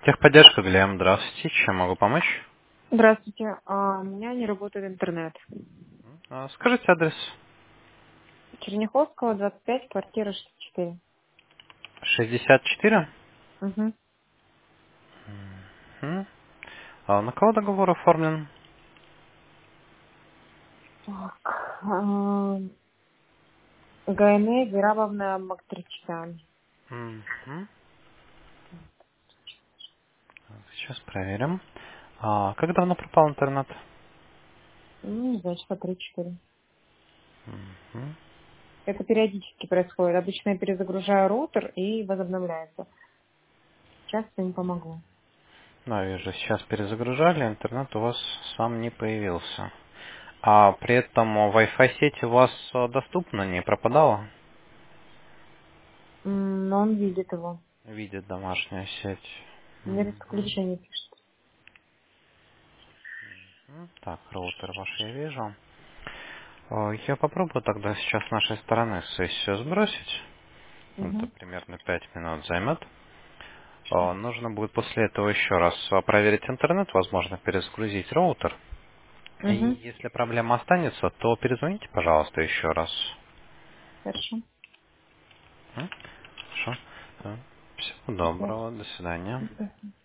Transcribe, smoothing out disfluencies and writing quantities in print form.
Техподдержка, Глеб, здравствуйте. Чем могу помочь? Здравствуйте. У меня не работает интернет. Скажите адрес. Черняховского, 25, квартира 64. 64. Угу. Мгм. На кого договор оформлен? Так. ГНЭ Зирабовна Мактричтан. Мгм. Сейчас проверим. Как давно пропал интернет? Ну, не знаю, часа 3-4. Мгм. Это периодически происходит. Обычно я перезагружаю роутер и возобновляется. Часто не помогло. Да, вижу, сейчас перезагружали, интернет у вас сам не появился. А при этом Wi-Fi сеть у вас доступна, не пропадала? Но он видит его. Видит домашняя сеть. Без Мгм. включения пишет. Так, роутер ваш я вижу. Я попробую тогда сейчас с нашей стороны сессию сбросить. Это Угу. примерно 5 минут займет. Нужно будет после этого еще раз проверить интернет, возможно, перезагрузить роутер. И Угу. если проблема останется, то перезвоните, пожалуйста, еще раз. Хорошо. Хорошо. Всего До связи. доброго. До свидания. До свидания.